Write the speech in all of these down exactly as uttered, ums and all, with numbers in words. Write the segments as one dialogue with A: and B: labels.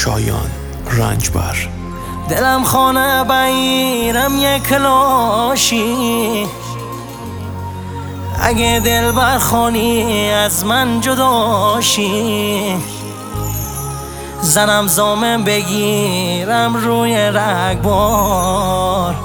A: شایان رنجبر.
B: دلم خانه بگیرم یک لاشی، اگه دل برخوانی از من جداشی، زنم زامن بگیرم روی رگبار،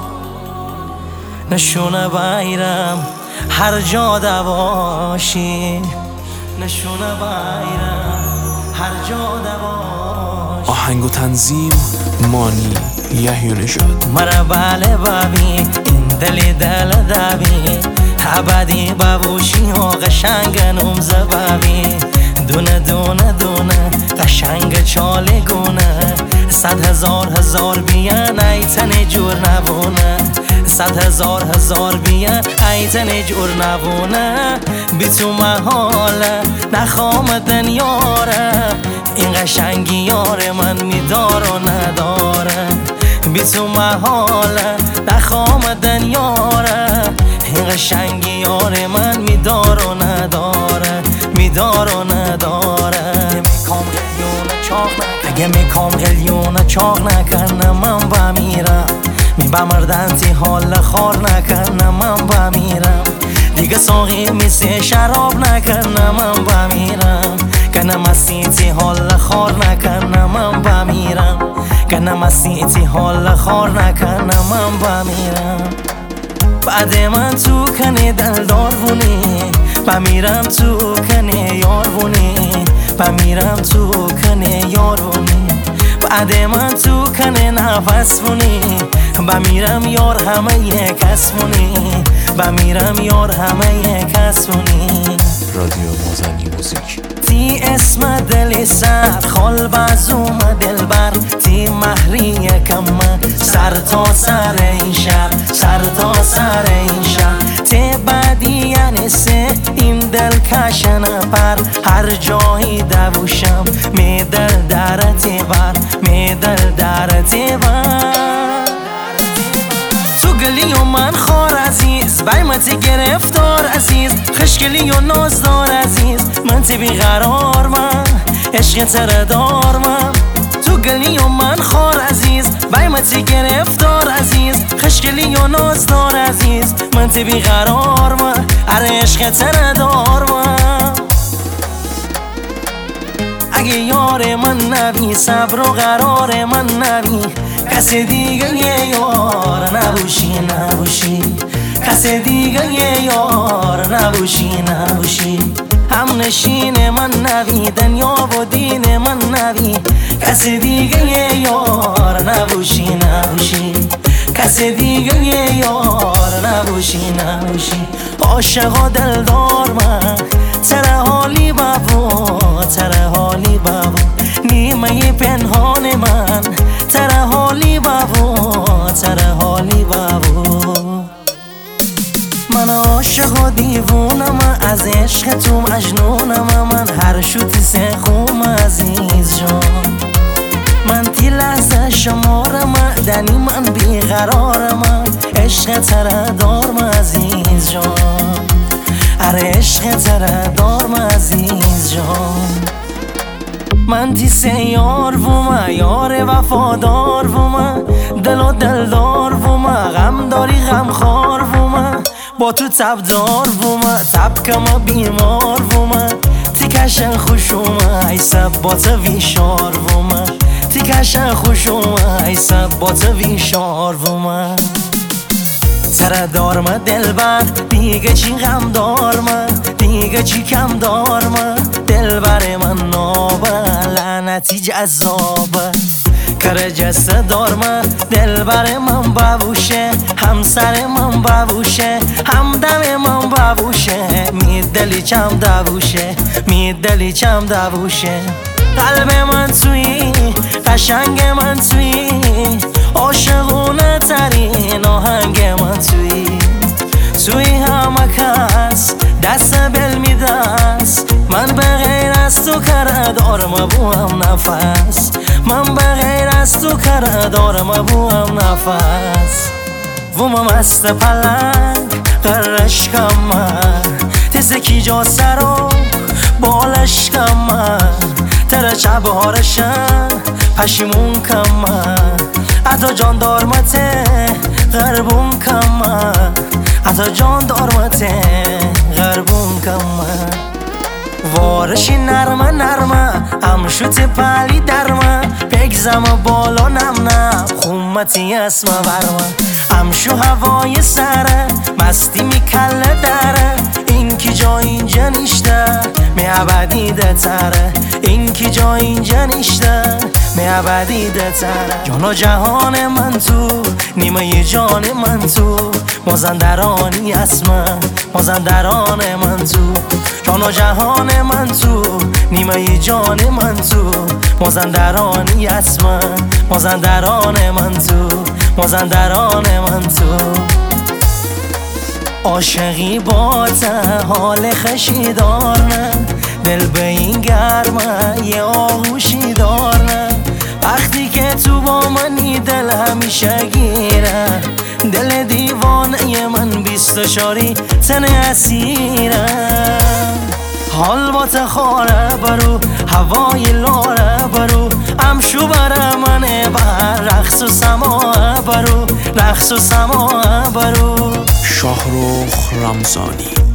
B: نشونه بگیرم هر جا دواشی، نشونه بگیرم هر جا دواشی.
A: آهنگ و تنظیم مانی یحیی نژاد.
B: مرا بله ببی این دلی دل دبی، ابدی ببوشی و قشنگ نومزه ببی، دونه دونه دونه قشنگ چالگونه، صد هزار هزار بیان ایتن جور نبونه، صد هزار هزار بیان ایتن جور نبونه. بی تو محاله نخوام دنیاره، این قشنگی یار من میدار و نداره. بی تو محاله نخوام دنیاره، این قشنگی یار من میدار و نداره، میدار و نداره. میکام قلیون چاق نکن، اگه میکام قلیون چاق نکنه من بمیرم، می بمردن تی حال خار نکنه من بمیرم، دیگه ساقی میسی شراب نکنه من بمیرم، کنه مسیتی حال خار نکنه من بمیرم، کنه مسیتی حال خار نکنه من بمیرم. بعد من تو کنه دلدار بونی، بمیرم تو کنه یار بونی، بمیرم تو کنه یار بونی. بعد من تو کنه نفس بونی، بمیرم یار همه یک کس بونی، بمیرم یار همه یک کس بونی.
A: رادیو مازنی موزیک.
B: تی اسم دل سر خال بازوم دلبر، تی مهری کم سر تا سر این شهر، سر تا سر این شهر. تی بدی نسه این دل کشن پر، هر جایی دوشم می دل درتی بر، می دل درتی بر. تو گلی و من خار عزیز، بیمتی گرفتار عزیز، خشگلی و نازدار عزیز، من تی بیقرار من، عشق تردار من. تو گلی و من خار عزیز، بیمتی گرفتار عزیز، خشگلی و نازدار عزیز، من تی بیقرار من، اره عشق تردار من. اگه یار من نبی، صبر و قرار من نبی، کسی دیگه یه یار نبوشی نبوشی، کسی دیگه یه یار نبوشی نبوشی. هم نشین من نبی، دنیا و دین من نبی، کسی دیگه یه یار نبوشی نبوشی، کسی دیگه یه یار نبوشی نبوشی. عاشق و دلدار من، تره حالی بابو، تره حالی بابو، نیمه پنهان من، تره حالی بابو، تره حالی بابو. من عاشق و دیوونم، از عشق تو مجنونم، من هر شوتی سخوم عزیز جان. من تی لحظه شمارم دنی، من بیقرارم، عشق تردارم عزیز جان، اره عشق تردارم عزیز جان. من تی سیار وما یار وفادار وما، دل و دلدار وما، غم داری غم خار وما، با تو تبدار وما، تب کما بیمار وما، تی کشن خوشوما ای سب با تو ویشار وما، تی کشن خوشوما ای سب با تو ویشار وما. تره دار ما دل بر، دیگه چی غم دار ما، دیگه چی کم دار ما، دل بر من نابه لعنتی جذابه، کره جسته دار ما، دل بر من ببوشه، همسر من ببوشه، همدم من ببوشه، می دلی چم دووشه، می دلی چم دووشه. قلب من توی، قشنگ من توی، عاشقونه ترین آهنگ من توی، توی همه کس دست بل میدست، من به غیر از تو کره دارم بوام نفس، من به غیر از تو کره دارم بوام نفس. وما مست پلنگ قرش کمر، تزکی جا سرو بالش کمر، تره چه بارشن پشیمون کم اتا جان دارمته غربون کم اتا جان دارمته غربون کم وارشی نرمه نرمه امشوت پلی درمه پگزم بالا نمنه خومتی اسم ورمه امشو هوای سره مستی میکله داره این کی جا اینجا نیشته می عبدی ده تره این کی جا اینجا نیشته می عبدی ده تره جانا جهان من تو نیمه جان من تو مازندرانی اسمه مازندران من تو جانا جهان من تو نیمه جان من تو مازندرانی اسمه مازندران من تو مازندران من تو عاشقی با ته حال خشی دارنه دل به این گرمه یه آغوشی دارنه وقتی که تو با منی دل همیشه گیره دل دیوانه من بیست و چاری تن اسیره حال با تخاره برو هوای لاره برو امشو بره منه بر رقص و سماع برو رقص و سماع برو
A: شاهرخ رمضانی